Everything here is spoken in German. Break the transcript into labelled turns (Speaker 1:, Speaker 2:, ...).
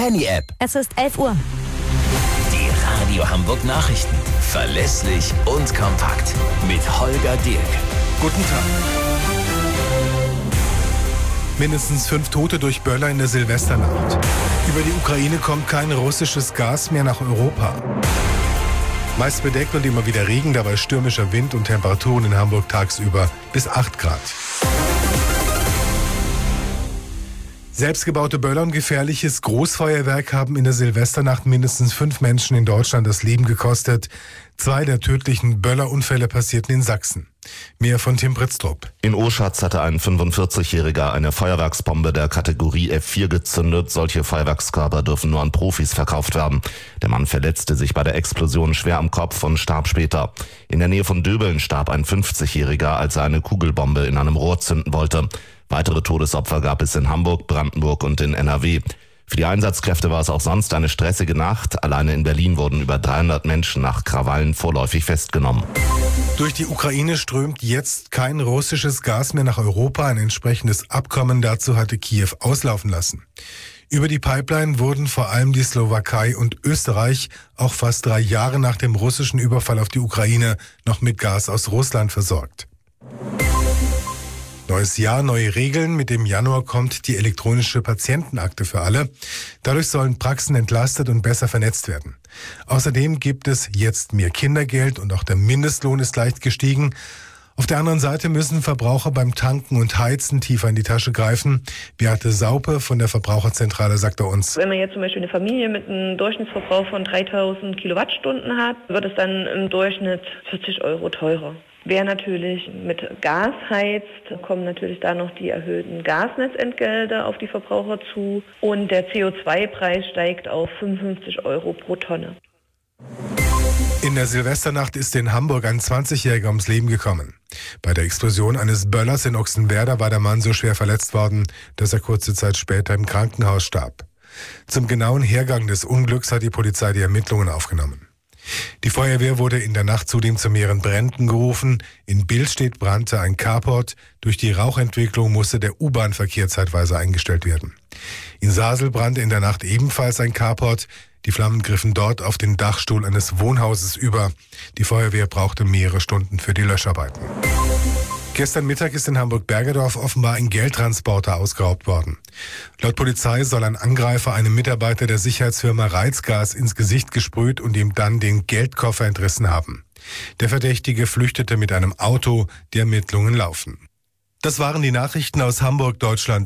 Speaker 1: Henny-App.
Speaker 2: Es ist 11 Uhr.
Speaker 1: Die Radio Hamburg Nachrichten. Verlässlich und kompakt. Mit Holger Dirk.
Speaker 3: Guten Tag. Mindestens 5 Tote durch Böller in der Silvesternacht. Über die Ukraine kommt kein russisches Gas mehr nach Europa. Meist bedeckt und immer wieder Regen, dabei stürmischer Wind und Temperaturen in Hamburg tagsüber bis 8 Grad. Selbstgebaute Böller und gefährliches Großfeuerwerk haben in der Silvesternacht mindestens 5 Menschen in Deutschland das Leben gekostet. 2 der tödlichen Böllerunfälle passierten in Sachsen. Mehr von Tim Britztrup.
Speaker 4: In Oschatz hatte ein 45-Jähriger eine Feuerwerksbombe der Kategorie F4 gezündet. Solche Feuerwerkskörper dürfen nur an Profis verkauft werden. Der Mann verletzte sich bei der Explosion schwer am Kopf und starb später. In der Nähe von Döbeln starb ein 50-Jähriger, als er eine Kugelbombe in einem Rohr zünden wollte. Weitere Todesopfer gab es in Hamburg, Brandenburg und in NRW. Für die Einsatzkräfte war es auch sonst eine stressige Nacht. Alleine in Berlin wurden über 300 Menschen nach Krawallen vorläufig festgenommen.
Speaker 3: Durch die Ukraine strömt jetzt kein russisches Gas mehr nach Europa. Ein entsprechendes Abkommen dazu hatte Kiew auslaufen lassen. Über die Pipeline wurden vor allem die Slowakei und Österreich auch fast 3 Jahre nach dem russischen Überfall auf die Ukraine noch mit Gas aus Russland versorgt. Neues Jahr, neue Regeln. Mit dem Januar kommt die elektronische Patientenakte für alle. Dadurch sollen Praxen entlastet und besser vernetzt werden. Außerdem gibt es jetzt mehr Kindergeld und auch der Mindestlohn ist leicht gestiegen. Auf der anderen Seite müssen Verbraucher beim Tanken und Heizen tiefer in die Tasche greifen. Beate Saupe von der Verbraucherzentrale sagte uns:
Speaker 5: Wenn man jetzt zum Beispiel eine Familie mit einem Durchschnittsverbrauch von 3000 Kilowattstunden hat, wird es dann im Durchschnitt 40 € teurer. Wer natürlich mit Gas heizt, kommen natürlich da noch die erhöhten Gasnetzentgelte auf die Verbraucher zu und der CO2-Preis steigt auf 55 € pro Tonne.
Speaker 3: In der Silvesternacht ist in Hamburg ein 20-Jähriger ums Leben gekommen. Bei der Explosion eines Böllers in Ochsenwerder war der Mann so schwer verletzt worden, dass er kurze Zeit später im Krankenhaus starb. Zum genauen Hergang des Unglücks hat die Polizei die Ermittlungen aufgenommen. Die Feuerwehr wurde in der Nacht zudem zu mehreren Bränden gerufen. In Billstedt brannte ein Carport. Durch die Rauchentwicklung musste der U-Bahn-Verkehr zeitweise eingestellt werden. In Sasel brannte in der Nacht ebenfalls ein Carport. Die Flammen griffen dort auf den Dachstuhl eines Wohnhauses über. Die Feuerwehr brauchte mehrere Stunden für die Löscharbeiten. Gestern Mittag ist in Hamburg-Bergedorf offenbar ein Geldtransporter ausgeraubt worden. Laut Polizei soll ein Angreifer einem Mitarbeiter der Sicherheitsfirma Reizgas ins Gesicht gesprüht und ihm dann den Geldkoffer entrissen haben. Der Verdächtige flüchtete mit einem Auto, die Ermittlungen laufen. Das waren die Nachrichten aus Hamburg, Deutschland.